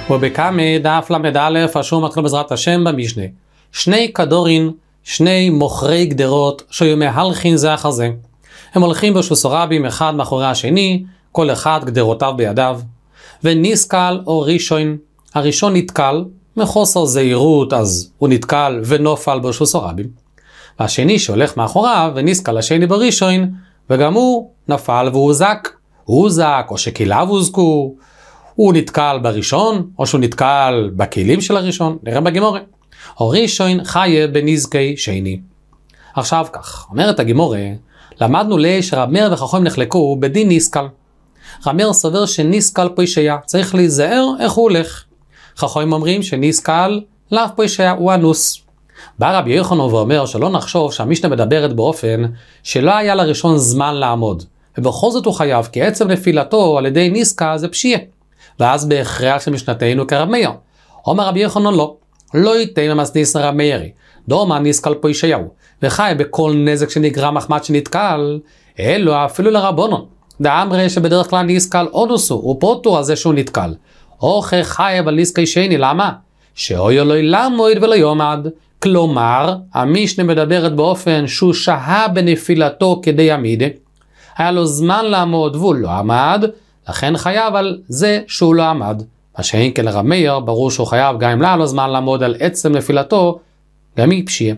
ובקמא דף ל"א אשור מתחיל בעזרת השם במשנה. שני כדורין, שני מוכרי גדרות שהיו מהלכין זה אחר זה. הם הולכים ברשות רבים אחד מאחורי השני, כל אחד גדרותיו בידיו. וניסקל או ראשון, הראשון נתקל, מחוסר זהירות אז הוא נתקל ונופל ברשות רבים. והשני שהולך מאחוריו וניסקל השני בראשון, וגם הוא נפל והוא הוזק או שכליו הוזקו. הוא נתקל בראשון, או שהוא נתקל בכלים של הראשון, נראה בגמורה. או ראשון חיה בנזקי שני. עכשיו כך, אומרת הגמורה, למדנו שרב מאיר וחכמים נחלקו בדין ניסקל. רב מאיר סובר שניסקל פוישיה, צריך להיזהר איך הוא הולך. חכמים אומרים שניסקל לאו פוישיה הוא אנוס. בא רבי יוחנן ואומר שלא נחשוב שהמשנה מדברת באופן שלא היה לראשון זמן לעמוד. ובכל זאת הוא חייב, כי עצם נפילתו על ידי ניסקל זה פשיעה. ואז בהכרח של משנתנו כרב מאיר. אומר רבי יוחנן לא ייתן ממסניס רב מאירי. דומה ניסקל פוישיה וחי בכל נזק שנגרם מחמת שנתקל, אלו אפילו לרבונון. דאמרי שבדרך כלל ניסקל אונוסו, הוא פוטור על זה שהוא נתקל. אוכל חי אבל ניסקי שני, למה? שאויו לא ילמוד ולא יומד. כלומר, המשנה מדברת באופן שהוא שהה בנפילתו כדי עמיד. היה לו זמן לעמוד והוא לא עמד, לכן חייב על זה שהוא לא עמד. מה שאין כן לרב מאיר, ברור שהוא חייב גם אם לא היה לו זמן לעמוד על עצם נפילתו, גם היא פשיעה.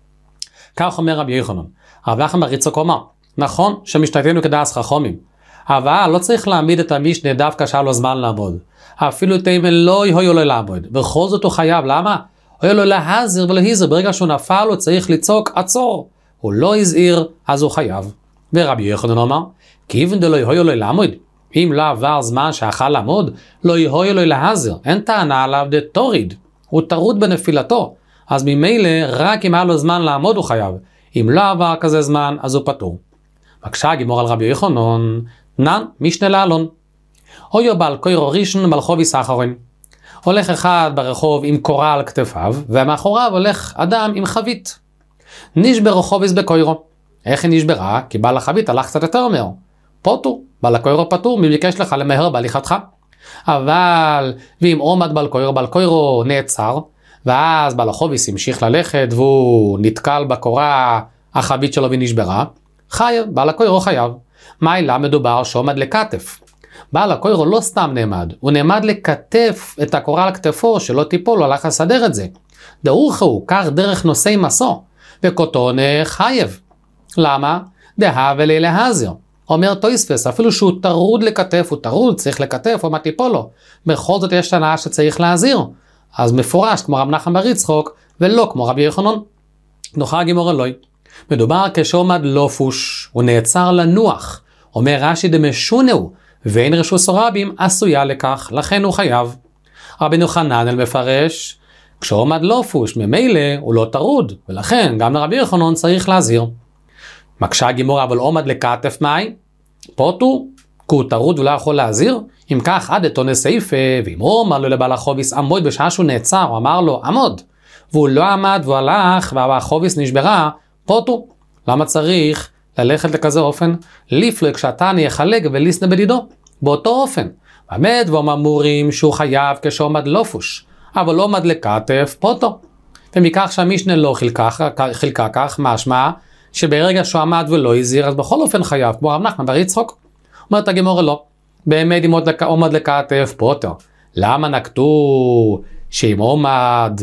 כך אומר רבי יוחנן. רב נחמן בר יצחק אומר, נכון שמשנתנו כדעת חכמים, אבל לא צריך להעמיד את המשנה דווקא שהיה לו זמן לעמוד. אפילו תימן לא יהיו לו לעמוד, בכל זאת הוא חייב, למה? הוא לו להזיר ולהיזר, ברגע שהוא נפל הוא צריך לצעוק עצור. הוא לא הזהיר, אז הוא חייב. ורבי יוחנן אומר, כי אם דלא יהיו לו לעמוד, אם לא עבר זמן שאכל לעמוד, לא יהיו לו להזיר, אין טענה עליו דתוריד, הוא טרוד בנפילתו, אז ממילא רק אם היה לו זמן לעמוד הוא חייב, אם לא עבר כזה זמן אז הוא פטור. בבקשה הגמור על רבי יוחנן, נן משנה לאלון. הויו בעל קוירו ראשון מלכו ויסחרון. הולך אחד ברחוב עם קורה על כתפיו, ומאחוריו הולך אדם עם חבית. נשבר חוביס בקוירו. איך היא נשברה? כי בעל החבית הלך קצת יותר מהר. פוטור, בעל הקוירו פטור, מי ביקש לך למהר בהליכתך. אבל, ואם עומד בעל קוירו נעצר, ואז בעל החוביס המשיך ללכת, והוא נתקל בקורה, החבית שלו ונשברה, חייב, בעל הקוירו חייב. מה אלא מדובר שעומד לכתף? בעל הקוירו לא סתם נעמד, הוא נעמד לכתף את הקורה על כתפו, שלא תיפול, הוא הלך לסדר את זה. דאורך הוא, כך דרך נושאי מסו, וקוטון חייב. למה? דהה ולהזיר. אומר תויספס, אפילו שהוא טרוד לכתף, הוא טרוד, צריך לכתף, או מה תיפול לו. בכל זאת יש טענה שצריך להזיר. אז מפורש כמו רב נחמן בר יצחק, ולא כמו רבי יוחנן. נוחה הגמור אלוהי. מדובר כשעומד לא פוש, הוא נעצר לנוח. אומר רש"י דמשונהו, ואין רשות רבים עשויה לכך, לכן הוא חייב. רבי יוחנן מפרש, כשעומד לא פוש, ממילא הוא לא טרוד, ולכן גם לרבי יוחנן צריך להזהיר. מקשה הגמור אבל עומד לכתף מאי, פוטור, כי הוא טרוד ולא יכול להזהיר. אם כך עד אתו נסעיפה, ואם הוא אמר לו לבעל החוביס עמוד בשעה שהוא נעצר, הוא אמר לו עמוד, והוא לא עמד והוא הלך והחוביס נשברה, פוטור. למה צריך ללכת לכזה אופן? לפלו כשאתני יחלק וליסנה בדידו, באותו אופן. באמת ואומרים שהוא חייב כשעומד לא פוש, אבל לא עומד לכתף, פוטור. ומכך שהמשנה לא חילקה כך, משמע שברגע שהוא עמד ולא הזהיר, אז בכל אופן חייב, כמו רב נחמן בר יצחק. אומרת הגמורה לא, באמת אם עומד לכתף, פוטר. למה נקטו שאם עומד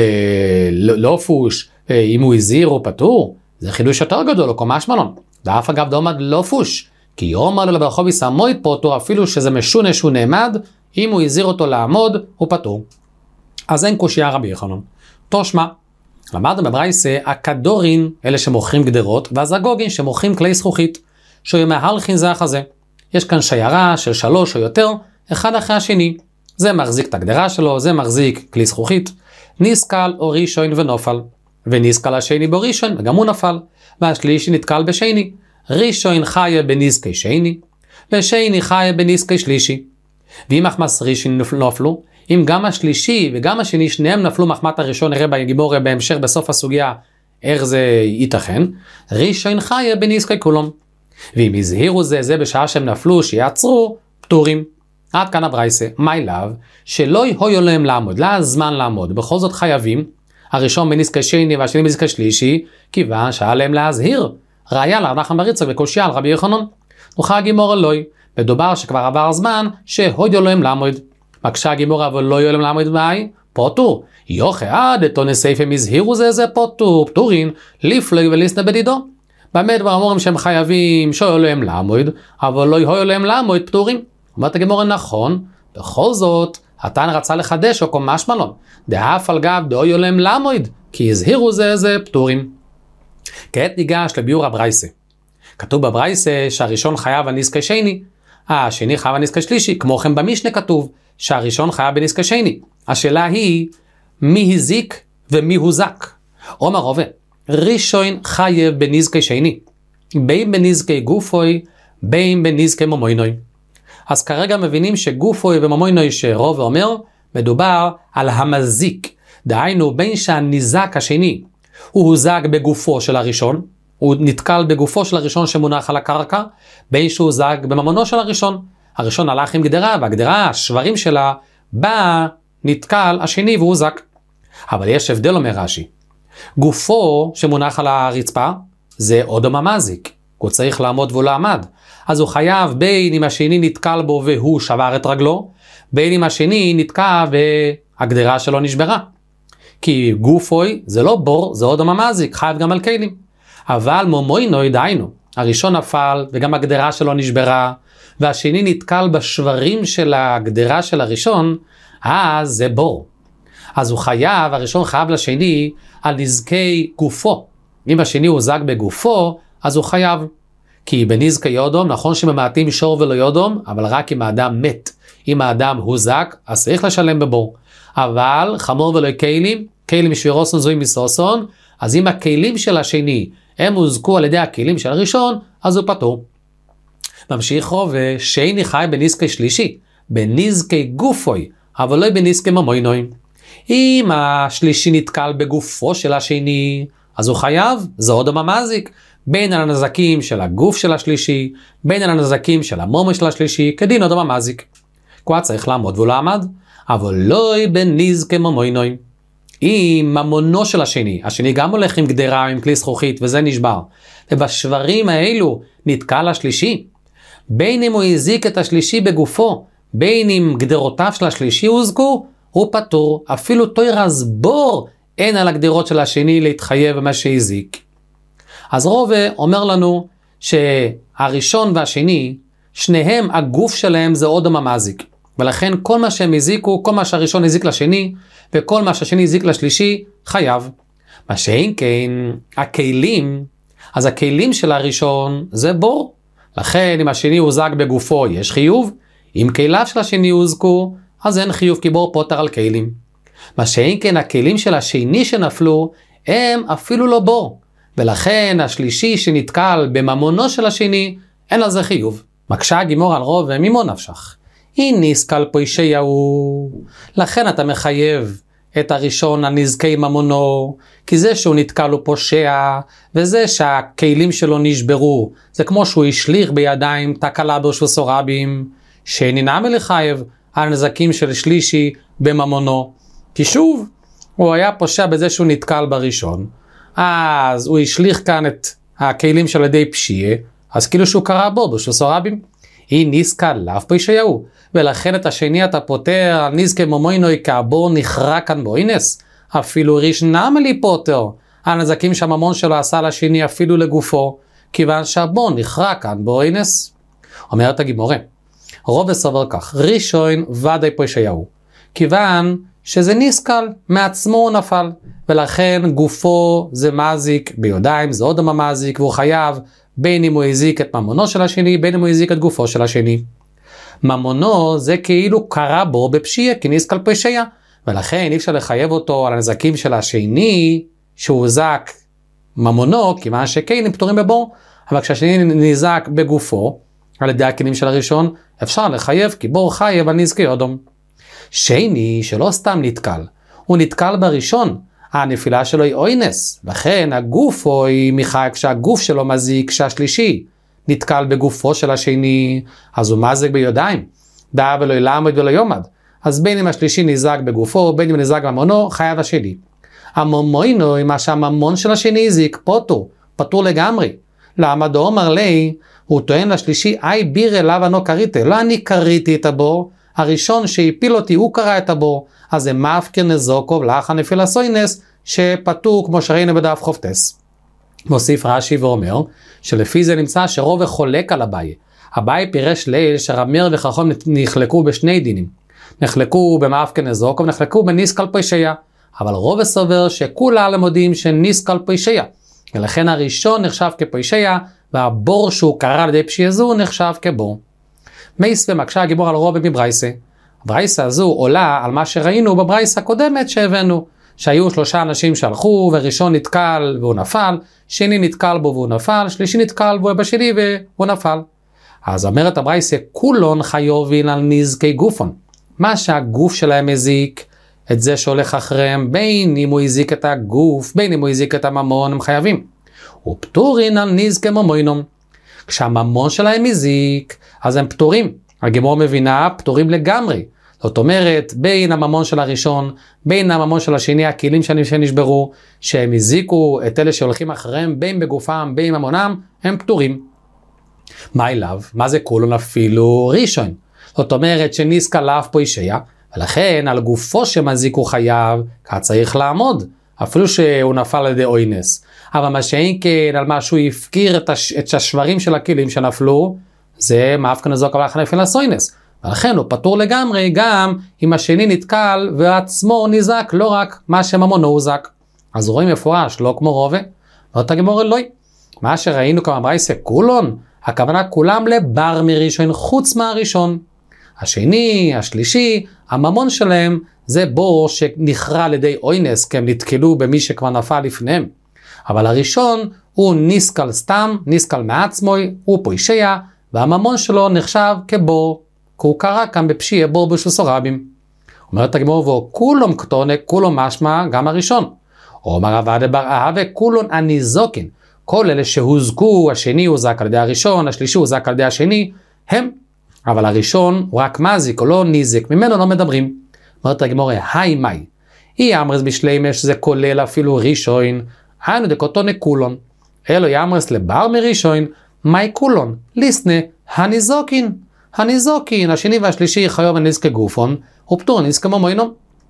לא פוש, אם הוא הזהיר הוא פטור? זה חידוש יותר גדול, או קומש מלון. דאף אגב דעומד לא פוש, כי יאמר לו לבעל החוביס עמוד פוטור, אפילו שזה משונה שהוא נעמד, אם הוא הזהיר אותו לעמוד, הוא פטור. אז אין קושיה רבי יוחנן. תושמע, למדנו בברייסה, הכדורין, אלה שמוכרים גדרות, והזגוגין שמוכרים כלי זכוכית, שהוא מהלכין זה אחר זה. יש כאן שיירה של 3 או יותר, אחד אחרי השני. זה מחזיק את הגדרה שלו, זה מחזיק כלי זכוכית. ניסקל או ראשון ונופל. וניסקל השני בו ראשון, וגם הוא נפל. והשלישי נתקל בשני. ראשון חיה בנזקי שני, ושני חיה בנזקי שלישי. ואם מחמס ראשון נופלו, אם גם השלישי וגם השני שניהם נפלו מחמת הראשון, נראה בגימור בהמשך בסוף הסוגיה איך זה ייתכן, ראשון חיה בנזקי כולם. ואם הזהירו זה בשעה שהם נפלו שיעצרו, פטורים. עד כאן הברייסה, מי לאו, שלא יהיו להם לעמוד, לא הזמן לעמוד, בכל זאת חייבים, הראשון בנזקי שני והשני בנזקי שלישי, כיוון שהיה להם להזהיר, ראיה לרב נחמן בר יצחק וקושיה על רבי יוחנן. נוחה הגימור אלוהי, מדובר שכבר עבר הזמן שהויו להם לעמוד. מקשה הגימור אבל לא יהיו להם לעמוד מאי, פוטור. יוכה עד את עונס הם הזהירו זה פוטור, פטורין, לפלוג וליסנה בדידו. באמת כבר אמורים שהם חייבים שיהיו להם לעמוד, אבל לא יהיו להם לעמוד פטורים. אומרת הגימור נכון, בכל זאת, התן רצה לחדש או כמו משמלון, דאף על גב דו יהיו להם לעמוד, כי הזהירו זה פטורים. כעת ניגש לביור הברייסה. כתוב בברייסה שהראשון חייב בנזקי שני, השני חייב בנזקי שלישי, כמו כן במשנה כתוב שהראשון חייב בנזקי שני. השאלה היא, מי הזיק ומי הוזק? אומר רובה, ראשון חייב בנזקי שני, בין בנזקי גופוי, בין בנזקי ממוינוי. אז כרגע מבינים שגופוי וממוינוי שרובה אומר, מדובר על המזיק, דהיינו בין שהנזק השני הוא הוזק בגופו של הראשון, הוא נתקל בגופו של הראשון שמונח על הקרקע, בין שהוא הוזק בממונו של הראשון. הראשון הלך עם גדרה, והגדרה, השברים שלה, בא, נתקל, השני והוא הוזק. אבל יש הבדל אומר רש"י. גופו שמונח על הרצפה, זה אודום המזיק. הוא צריך לעמוד והוא לא עמד. אז הוא חייב בין אם השני נתקל בו והוא שבר את רגלו, בין אם השני נתקע והגדרה שלו נשברה. כי גופוי זה לא בור, זה אודום המזיק, חייב גם על כלים. אבל ממוינוי דהיינו, הראשון נפל וגם הגדרה שלו נשברה, והשני נתקל בשברים של הגדרה של הראשון, אז זה בור. אז הוא חייב, הראשון חייב לשני על נזקי גופו. אם השני הוזק בגופו, אז הוא חייב. כי בנזקי יודום, נכון שממעטים שור ולא יודום, אבל רק אם האדם מת. אם האדם הוזק, אז צריך לשלם בבור. אבל חמור ולא כלים, כלים משבירוסון זוהי מסוסון, אז אם הכלים של השני הם הוזקו על ידי הכלים של הראשון, אז הוא פטור. ממשיך רובה, שני חי בנזקי שלישי, בנזקי גופוי, אבל לא בנזקי ממוינוי. אם השלישי נתקל בגופו של השני, אז הוא חייב, זה אודום המזיק, בין על הנזקים של הגוף של השלישי, בין על הנזקים של המומו של השלישי, כדין אודום המזיק. כבר צריך לעמוד והוא לא עמד, אבל לא בנזקי ממוינוי. אם ממונו של השני גם הולך עם גדרה, עם כלי זכוכית, וזה נשבר, ובשברים האלו נתקל השלישי, בין אם הוא הזיק את השלישי בגופו, בין אם גדרותיו של השלישי הוזקו, הוא פטור, אפילו תוירז בור אין על הגדרות של השני להתחייב במה שהזיק. אז רובה אומר לנו שהראשון והשני, שניהם הגוף שלהם זה אודום המזיק, ולכן כל מה שהם הזיקו, כל מה שהראשון הזיק לשני, וכל מה שהשני הזיק לשלישי, חייב. מה שאין כן, הכלים, אז הכלים של הראשון זה בור. לכן אם השני הוזק בגופו יש חיוב, אם כליו של השני הוזקו, אז אין חיוב כי בור פוטר על כלים. מה שאין כן, הכלים של השני שנפלו, הם אפילו לא בור. ולכן השלישי שנתקל בממונו של השני, אין לזה חיוב. מקשה הגימור על רוב ומימו נפשך. אם נזקל פוישהו, לכן אתה מחייב את הראשון הנזקי ממונו, כי זה שהוא נתקל הוא פושע, וזה שהכלים שלו נשברו, זה כמו שהוא השליך בידיים תקלה ברשוס או רבים, שנינם לחייב על נזקים של שלישי בממונו, כי שוב, הוא היה פושע בזה שהוא נתקל בראשון, אז הוא השליך כאן את הכלים של ידי פשיעה, אז כאילו שהוא קרא בו ברשוס או רבים, היא נזקל לאו פוישהו, ולכן את השני אתה פותר על נזקי ממוינוי כהבור נחרע כאן בוינס, אפילו ריש נמלי פותר, הנזקים שהממון שלו עשה לשני אפילו לגופו, כיוון שהבור נחרע כאן בוינס. אומרת הגימורה, רוב סובר כך, ראשון ודאי פוישהו, כיוון שזה נזקל, מעצמו הוא נפל, ולכן גופו זה מזיק, ביודיים זה עוד המזיק, והוא חייב בין אם הוא הזיק את ממונו של השני, בין אם הוא הזיק את גופו של השני. ממונו זה כאילו קרה בו בפשיעה, כי נזקל פשע, ולכן אי אפשר לחייב אותו על הנזקים של השני, שהוא זק ממונו, כיוון שכלים פתורים בבור, אבל כשהשני נזק בגופו, על ידי הכלים של הראשון, אפשר לחייב, כי בור חייב על נזקי אודום. שני שלא סתם נתקל, הוא נתקל בראשון, הנפילה שלו היא אוינס, לכן הגוף היא מחייב כשהגוף שלו מזיק, כשהשלישי נתקל בגופו של השני, אז הוא מזיק ביודיים. דעה ולא ילמד ולא יומד. אז בין אם השלישי נזק בגופו, בין אם נזק בממונו, חייב השני. הממונו, מה שהממון של השני הזיק, פטור לגמרי. למה דאמר לי, הוא טוען לשלישי, אי בירה לאו אנו קריתי, לא אני קריתי את הבור, הראשון שהפיל אותי הוא קרא את הבור, אז זה מפקיר נזוקו ולאחר נפילה סוינס, שפטור כמו שראינו בדף חופטס. מוסיף רש"י ואומר, שלפי זה נמצא שרוב חולק על אביי. אביי פירש ליל שרב מאיר וחכם נחלקו בשני דינים. נחלקו במאפקר נזוקו ונחלקו בניסקל פוישיה. אבל רוב סובר שכולה למודים שניסקל פוישיה. ולכן הראשון נחשב כפוישיה, והבור שהוא קרא על ידי פשיעה זו נחשב כבור. מייס ומקשה הגיבור על רוב מברייסה. הברייסה הזו עולה על מה שראינו בברייסה הקודמת שהבאנו, שהיו 3 אנשים שהלכו, וראשון נתקל והוא נפל, שני נתקל בו והוא נפל, שלישי נתקל בו בשני והוא נפל. אז אומרת הברייסה, כולון חיובין על נזקי גופון. מה שהגוף שלהם הזיק, את זה שהולך אחריהם, בין אם הוא הזיק את הגוף, בין אם הוא הזיק את הממון, הם חייבים. ופטורין על נזקי ממונום. כשהממון שלהם הזיק, אז הם פטורים. הגמרא מבינה, פטורים לגמרי. זאת אומרת, בין הממון של הראשון, בין הממון של השני, הכלים שנשברו, שהם הזיקו את אלה שהולכים אחריהם, בין בגופם, בין ממונם, הם פטורים. מה אליו? מה זה כולון אפילו ראשון? זאת אומרת שניסקה לאו פוישיה, ולכן על גופו שמזיק הוא חייב, כי צריך לעמוד, אפילו שהוא נפל על ידי אוינס. אבל מה שאין כן, על מה שהוא הפקיר את השברים של הכלים שנפלו, זה מאפקר נזוקו ולאחר נפילה סוינס. ולכן הוא פטור לגמרי גם אם השני נתקל ועצמו נזק, לא רק מה שממונו הוא זק. אז רואים מפורש, לא כמו רובה, לא תגמור אלוהי. מה שראינו כמה ברייסה כולון, הכוונה כולם לבר מראשון חוץ מהראשון. השני, השלישי, הממון שלהם זה בור שנכרע על ידי אוינס, כי הם נתקלו במי שכבר נפל לפניהם. אבל הראשון הוא ניסקל סתם, ניסקל מעצמוי, הוא פוישיה, והממון שלו נחשב כבור, כי הוא קרא כאן בפשיעה בור בשוסורבים. אומרת הגמרא, וכולום קטונה, כולום משמע, גם הראשון. אומר עבד בר אהבה, כולון הניזוקין. כל אלה שהוזקו, השני הוזק על ידי הראשון, השלישי הוזק על ידי השני, הם. אבל הראשון הוא רק מזיק או לא ניזק, ממנו לא מדברים. אומרת הגמרא, היי מי. יאמרס בשלימש, זה כולל אפילו ראשון, היינו דקוטונה כולון. אלו יאמרס לבר מראשון, מי כולון? ליסנה, הניזוקין. הניזוקין, השני והשלישי חיוב נזקי גופון, ופטור נזקי ממונו.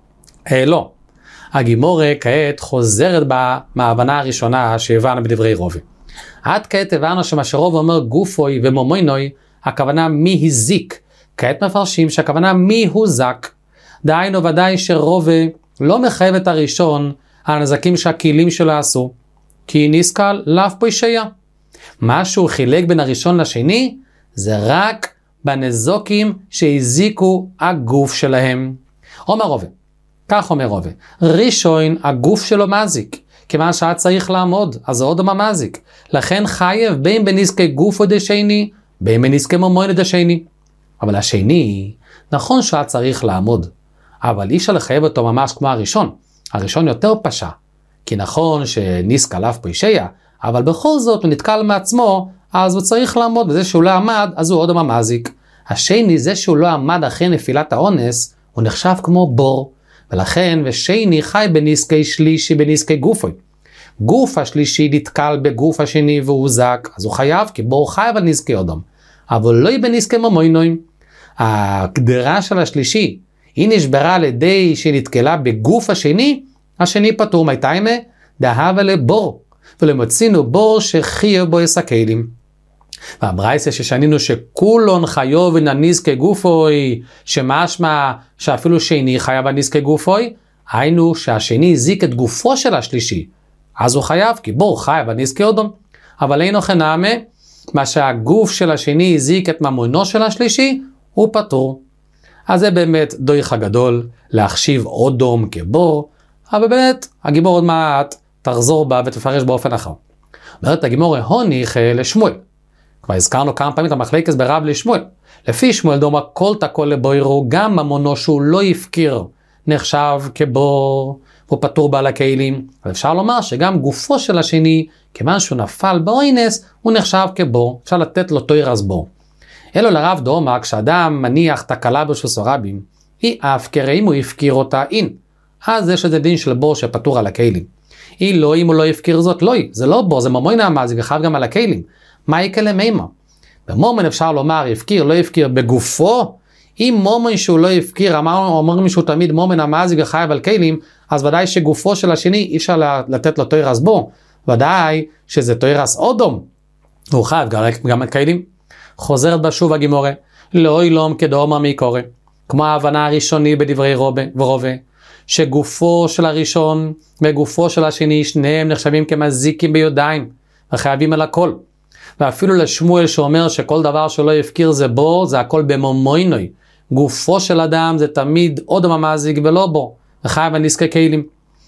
לא. הגימורה כעת חוזרת בה מההבנה הראשונה שהבנו בדברי רובי. עד כעת הבנו שמה שרוב אומר גופוי ומומוינוי, הכוונה מי הזיק. כעת מפרשים שהכוונה מי הוזק. דהיינו ודאי שרובי לא מחייב את הראשון על הנזקים שהכלים שלו עשו, כי ניסקל לאו פוישיה. מה שהוא חילק בין הראשון לשני, זה רק בנזוקים שהזיקו הגוף שלהם. אומר רובי, כך אומר רובי, ראשון הגוף שלו מזיק, כיוון שהיה צריך לעמוד, אז זה עוד מה מזיק. לכן חייב בין בנזקי גוף או דשני, בין בנזקי ממון דשני. אבל השני, נכון שהיה צריך לעמוד, אבל אי אפשר לחייב אותו ממש כמו הראשון. הראשון יותר פשע, כי נכון שניסקה לאו פוישיה, אבל בכל זאת הוא נתקל מעצמו, אז הוא צריך לעמוד, וזה שהוא לא עמד, אז הוא עוד מה מזיק. השני, זה שהוא לא עמד אחרי נפילת האונס, הוא נחשב כמו בור, ולכן ושני חי בניסקי שלישי בניסקי גופוי. גוף השלישי נתקל בגוף השני והוא זק, אז הוא חייב, כי בור חייב על נזקי אדם. אבל לא יהיה בנזקי ממוינוים. הגדרה של השלישי, היא נשברה על ידי שנתקלה בגוף השני, השני פטור מייטיימה, דהבה לבור, ולמצינו בור שחייב בו יסקלים. והברייסה ששנינו שכולון חיוב נזקי גופוי, שמשמע שאפילו שני חייב על נזקי גופוי, היינו שהשני הזיק את גופו של השלישי, אז הוא חייב, כי בור חייב על נזקי אדם. אבל אינו חנמה, מה שהגוף של השני הזיק את ממונו של השלישי, הוא פטור. אז זה באמת דויך הגדול, להחשיב אודום כבור, אבל באמת הגימור עוד מעט תחזור בה ותפרש באופן אחר. אומרת הגימור, הוניך לשמואל. כבר הזכרנו כמה פעמים את המחלקת ברב לשמואל. לפי שמואל דומה כל תקול לבוירו, גם ממונו שהוא לא יפקיר, נחשב כבור, הוא פטור בעל הכלים. אבל אפשר לומר שגם גופו של השני, כיוון שהוא נפל באוינס, הוא נחשב כבור. אפשר לתת לו תוירס בור. אלו לרב דומא, כשאדם מניח תקלה ברשוס הרבים, היא הפקר, אם הוא הפקיר אותה, אין. אז יש איזה דין של בור שפטור על הכלים. היא לא, אם הוא לא הפקיר זאת, לא, זה לא בור, זה ממון המזיק, וחייב גם על הכלים. מה יקלה מימה? במומן אפשר לומר, הפקיר, לא הפקיר בגופו, אם מומן שהוא לא הפקיר, אומרים שהוא תמיד מומן המזיק וחייב על כלים, אז ודאי שגופו של השני אי אפשר לתת לו תוירס בו, ודאי שזה תוירס אודום, הוא חייב גם על כלים. חוזרת בשוב הגימורה, לא אילום כדאמר מי קורא, כמו ההבנה הראשוני בדברי ורובה, שגופו של הראשון וגופו של השני, שניהם נחשבים כמזיקים ביודיים, וחייבים על הכל. ואפילו לשמואל שאומר שכל דבר שלא יפקיר זה בו, זה הכל במומוינוי. גופו של אדם זה תמיד עוד המזיק ולא בו, וחייב על נזקי כלים.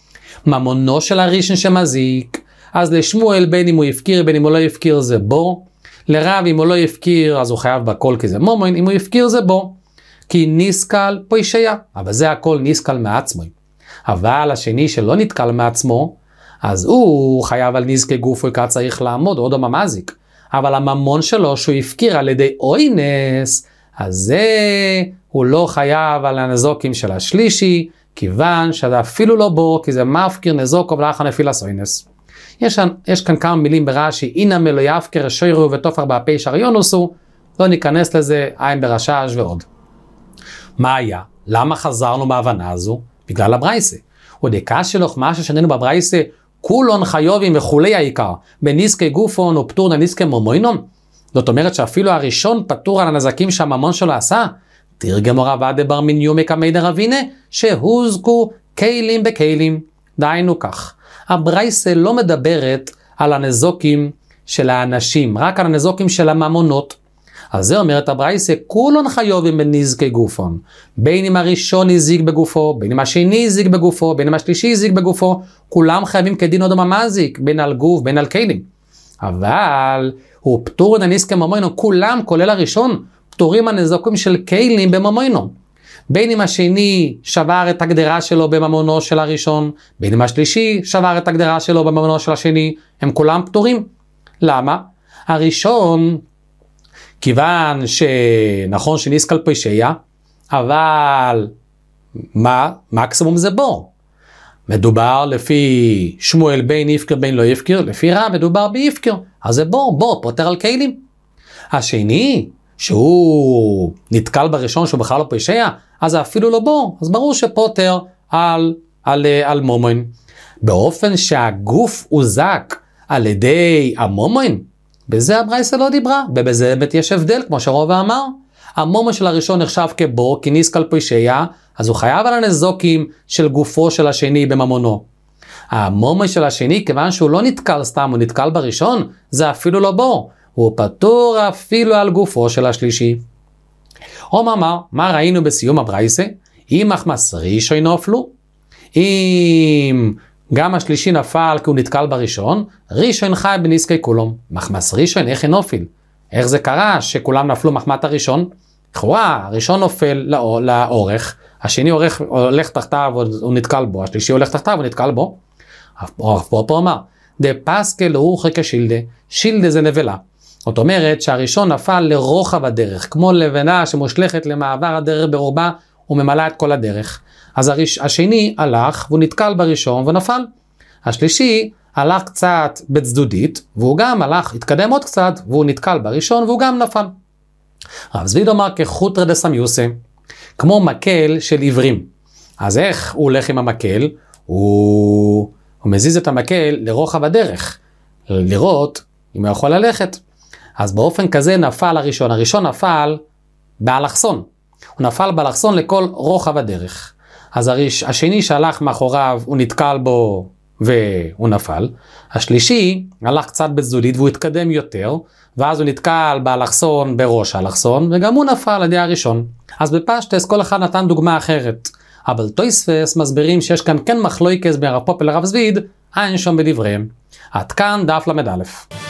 ממונו של הראשון שמזיק, אז לשמואל בין אם הוא יפקיר, בין אם הוא לא יפקיר זה בו, לרב אם הוא לא יפקיר אז הוא חייב בכל כי זה מומוין, אם הוא יפקיר זה בו. כי ניסקל פוישיה, אבל זה הכל ניסקל מעצמו. אבל השני שלא נתקל מעצמו, אז הוא חייב על נזקי גופו, כי צריך לעמוד עוד המזיק. אבל הממון שלו שהוא יפקיר על ידי אוינס, אז זה הוא לא חייב על הנזוקים של השלישי, כיוון שזה אפילו לא בו, כי זה מפקיר נזוקו ולאחר נפילס אוינס. יש כאן כמה מילים ברש"י, אינם לא יפקר שוירו ותופר באפי שריונוסו, לא ניכנס לזה, עין ברשש ועוד. מה היה? למה חזרנו בהבנה הזו? בגלל הברייסה. ודקה שלוך מה ששנינו בברייסה, כולון חיובים וכולי העיקר, בניסקי גופון ופטור נניסקי מומוינון. זאת אומרת שאפילו הראשון פטור על הנזקים שהממון שלו עשה. תרגמו רבא דבר מניומי כמי דרבינה, שהוזקו כלים בכלים. דהיינו כך. הברייסה לא מדברת על הנזוקים של האנשים, רק על הנזוקים של הממונות. אז זה אומרת הברייסה, כולון חיובים בנזקי גופון. בין אם הראשון הזיק בגופו, בין אם השני הזיק בגופו, בין אם השלישי הזיק בגופו, כולם חייבים כדין עוד המזיק, בין על גוף, בין על כלים. אבל הוא פטור נזקי ממוינו, כולם, כולל הראשון, פטורים הנזקים של כלים בממוינו. בין אם השני שבר את הגדרה שלו בממונו של הראשון, בין אם השלישי שבר את הגדרה שלו בממונו של השני, הם כולם פטורים. למה? הראשון, כיוון שנכון שניסקל פוישיה, אבל מה? מקסימום זה בור. מדובר לפי שמואל בין יפקר בין לא יפקר, לפי רב מדובר ביפקר, אז זה בור פוטר על כלים. השני, שהוא נתקל בראשון שהוא בכלל לא פוישיה, אז זה אפילו לא בור, אז ברור שפוטר על מומוין. באופן שהגוף הוזק על ידי המומוין, בזה הברייסה לא דיברה, ובזה באמת יש הבדל, כמו שרובה אמר. המומוין של הראשון נחשב כבור, כי ניסקל פוישיה, אז הוא חייב על הנזוקים של גופו של השני בממונו. המומוין של השני, כיוון שהוא לא נתקל סתם, הוא נתקל בראשון, זה אפילו לא בור. הוא פטור אפילו על גופו של השלישי. אמר, מה ראינו בסיום הברייסה? אם מחמס ראשון נופלו, אם גם השלישי נפל כי הוא נתקל בראשון, ראשון חי בנזקי כולם. מחמס ראשון, איך נופל? איך זה קרה שכולם נפלו מחמת הראשון? לכאורה, הראשון נופל לאורך, השני הולך תחתיו הוא נתקל בו, השלישי הולך תחתיו הוא נתקל בו. פה אמר, דה פסקל אורכי כשילדה, שילדה זה נבלה. זאת אומרת שהראשון נפל לרוחב הדרך, כמו לבנה שמושלכת למעבר הדרך ברובע וממלא את כל הדרך. אז השני הלך והוא נתקל בראשון ונפל. השלישי הלך קצת בצדודית והוא גם הלך, התקדם עוד קצת והוא נתקל בראשון והוא גם נפל. רב זביד אומר כחוטרא דסמיוסה, כמו מקל של עיוורים. אז איך הוא הולך עם המקל? הוא מזיז את המקל לרוחב הדרך, לראות אם הוא יכול ללכת. אז באופן כזה נפל הראשון. הראשון נפל באלכסון. הוא נפל באלכסון לכל רוחב הדרך. אז השני שהלך מאחוריו הוא נתקל בו והוא נפל. השלישי הלך קצת בצדודית והוא התקדם יותר, ואז הוא נתקל באלכסון בראש האלכסון, וגם הוא נפל על ידי הראשון. אז בפשטס כל אחד נתן דוגמה אחרת. אבל תוספות מסבירים שיש כאן כן מחלוקת בין רב פופא לרב זביד, אין שם בדבריהם. עד כאן דף למד א'.